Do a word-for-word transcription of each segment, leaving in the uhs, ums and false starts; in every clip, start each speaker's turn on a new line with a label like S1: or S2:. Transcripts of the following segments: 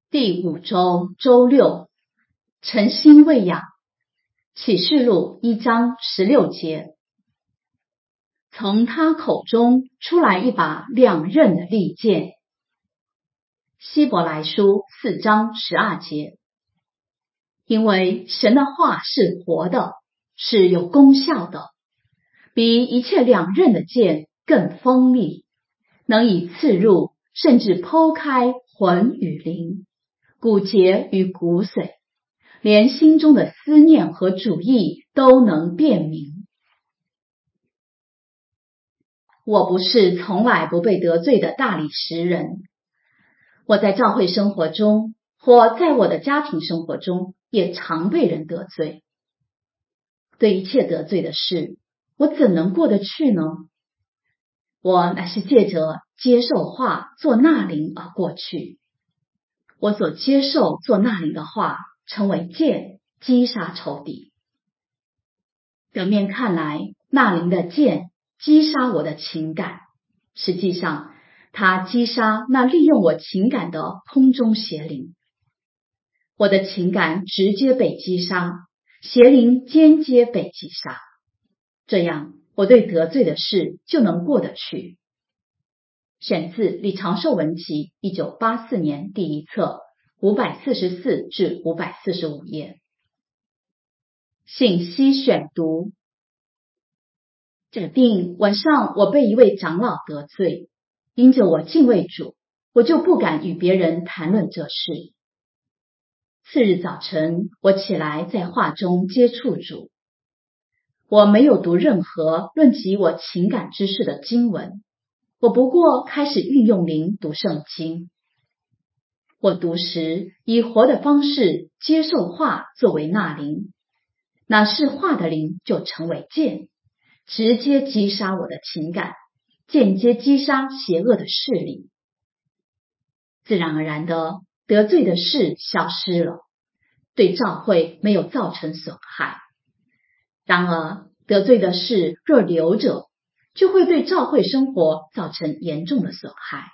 S1: 第五周周六，诚心喂养。启示录一章十六节，从他口中出来一把两刃的利剑。希伯来书四章十二节，因为神的话是活的，是有功效的，比一切两刃的剑更锋利，能以刺入，甚至剖开魂与灵，骨节与骨髓，连心中的思念和主意都能辨明。我不是从来不被得罪的大理石人，我在教会生活中或在我的家庭生活中也常被人得罪。对一切得罪的事，我怎能过得去呢？我乃是借着接受话做纳灵而过去。我所接受做纳灵的话，成为剑，击杀仇敌。表面看来，纳灵的剑击杀我的情感，实际上它击杀那利用我情感的空中邪灵。我的情感直接被击杀，邪灵间接被击杀，这样我对得罪的事就能过得去。选自李长寿文集一九八四年第一册五百四十四至五百四十五页。信息选读。假定晚上我被一位长老得罪，因着我敬畏主，我就不敢与别人谈论这事。次日早晨，我起来在话中接触主。我没有读任何论及我情感之事的经文，我不过开始运用灵读圣经。我读时以活的方式接受话作为纳灵，那是话的灵就成为剑，直接击杀我的情感，间接击杀邪恶的势力。自然而然的，得罪的事消失了，对教会没有造成损害。然而得罪的事若留着，就会对教会生活造成严重的损害。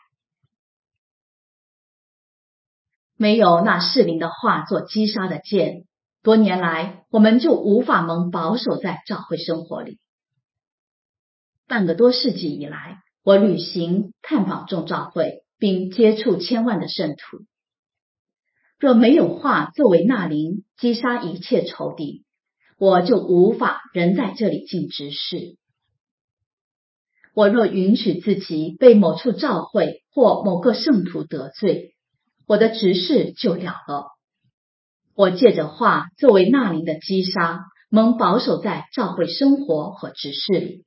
S1: 没有那适灵的话做击杀的剑，多年来我们就无法蒙保守在教会生活里。半个多世纪以来，我旅行探访众教会，并接触千万的圣徒。若没有话作为纳灵击杀一切仇敌，我就无法仍在这里尽职事。我若允许自己被某处教会或某个圣徒得罪，我的职事就了了。我借着话作为纳灵的击杀，蒙保守在教会生活和职事里。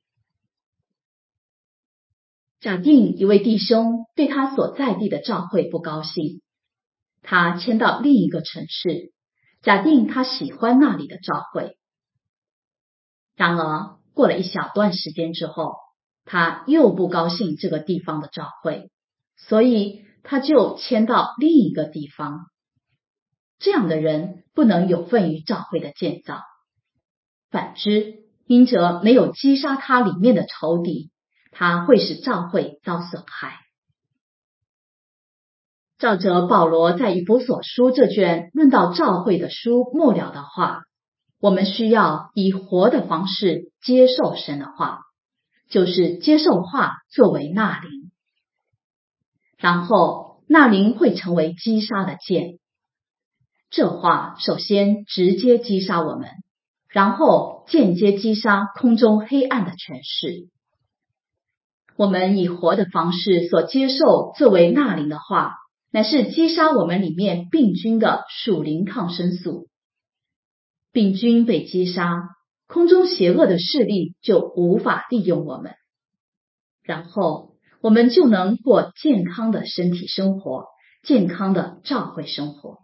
S1: 假定一位弟兄对他所在地的教会不高兴，他迁到另一个城市，假定他喜欢那里的教会。然而过了一小段时间之后，他又不高兴这个地方的教会，所以他就迁到另一个地方。这样的人不能有份于教会的建造。反之，因着没有击杀他里面的仇敌，他会使教会遭损害。照着保罗在以弗所书这卷论到教会的书末了的话，我们需要以活的方式接受神的话，就是接受话作为纳灵。然后纳灵会成为击杀的剑。这话首先直接击杀我们，然后间接击杀空中黑暗的权势。我们以活的方式所接受作为纳灵的话，乃是击杀我们里面病菌的属灵抗生素。病菌被击杀，空中邪恶的势力就无法利用我们，然后我们就能过健康的身体生活，健康的教会生活。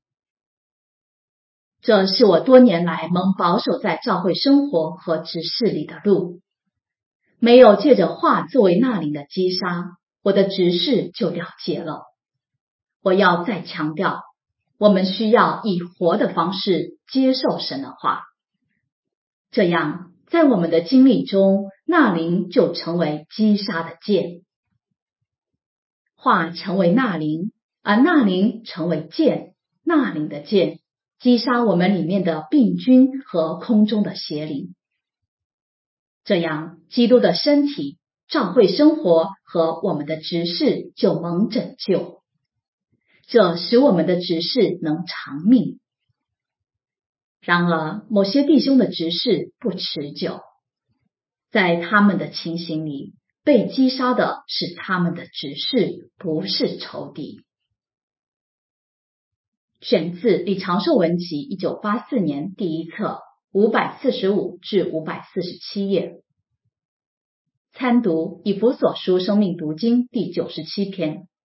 S1: 这是我多年来蒙保守在教会生活和职事里的路。没有借着话作为纳灵的击杀，我的职事就了结了。我要再强调，我们需要以活的方式接受神的话，这样在我们的经历中，纳灵就成为击杀的剑。话成为纳灵， 而纳灵成为剑，纳灵的剑击杀我们里面的病菌和空中的邪灵。这样，基督的身体、教会生活和我们的执事就蒙拯救，这使我们的执事能长命。然而，某些弟兄的执事不持久，在他们的情形里，被击杀的是他们的执事，不是仇敌。选自李长寿文集一九八四年第一册五百四十五至五百四十七页。参读以弗所书生命读经第九十七篇。